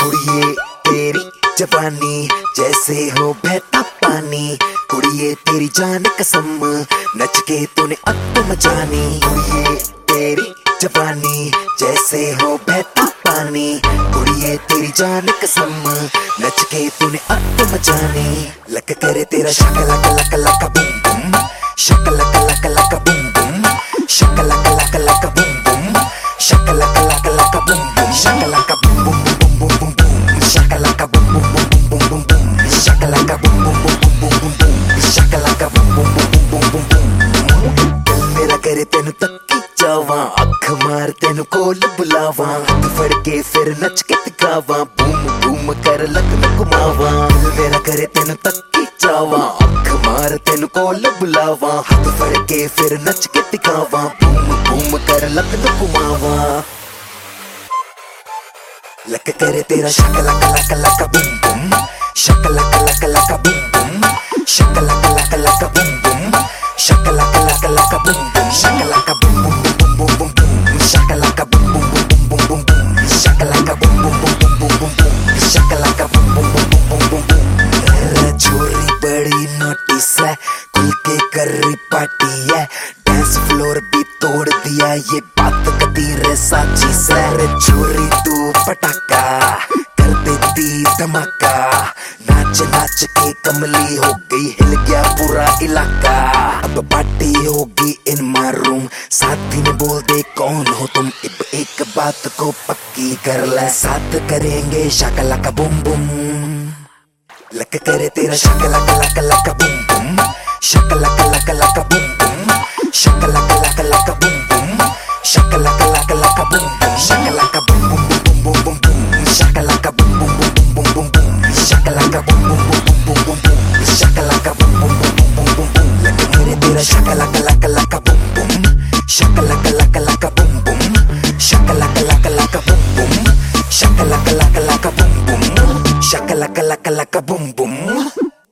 कुड़िए तेरी जवानी जैसे हो बहता पानी, कुड़िए तेरी जान कसम नच के तूने अत्त मचानी। कुड़िए तेरी जवानी जैसे हो बहता पानी, कुड़िए तेरी जान कसम नच के तूने अत्त मचानी। लक करे तेरा शकला कला कला का बूम बूम, शकला कला कला का बूम बूम, शकला कला कला का बूम बूम, शकला कला कला का बूम बूम, शकला का boom boom boom boom boom boom, शकला का boom boom boom boom boom boom, शकला का boom boom boom boom boom boom, शकला का boom boom boom boom boom boom. दिल मेरा करे तेनु तक्की जावा, अख मार तेनु कोल बुलावा, हाथ फड़ के फिर नच के दिखावा, बूम बूम कर लक घुमावा। दिल मेरा करे तेनु तक्की जावा, अख मार तेनु कोल बुलावा, हाथ फड़ के फिर नच के दिखावा, बूम बूम कर लक घुमावा। लक करे तेरा शकला कला कला का बूम बूम, शकला कला कला का बूम बूम, शकला कला कला का बूम बूम, शकला कला कला का बूम बूम, शकला का boom boom boom boom boom boom, शकला का boom boom boom boom boom boom, शकला का boom boom boom boom boom boom, शकला का boom boom boom boom boom boom. छोरी बड़ी नोटिस है, खुल के कर रही पार्टी है, डांस फ्लोर भी तोड़ दिया, ये बात कदी रे साची से। रे छोरी तू पटाखा कर देती धमाका, नाच नाच के कमली हो गई, हिल गया पूरा इलाका। अब पार्टी होगी इन माय रूम, साथी ने बोल दे कौन हो तुम, अब एक बात को पक्की कर ले, साथ करेंगे शकला का बूम बूम। लक करे तेरा शकला कला कला का बूम बूम, शकला कला कला का बूम बूम, शकला कला कला का बूम बूम, शकला कला कला का बूम बूम, शकला का boom boom boom boom boom boom, शकला का boom boom boom boom boom boom, शकला का boom boom boom boom boom boom, शकला का boom boom boom boom boom. लक करे तेरा शकला कला कला का बूम बूम, शकला कला कला का बूम बूम, शकला कला कला का बूम बूम, शकला कला कला का बूम बूम, शकला कला कला का बूम बूम।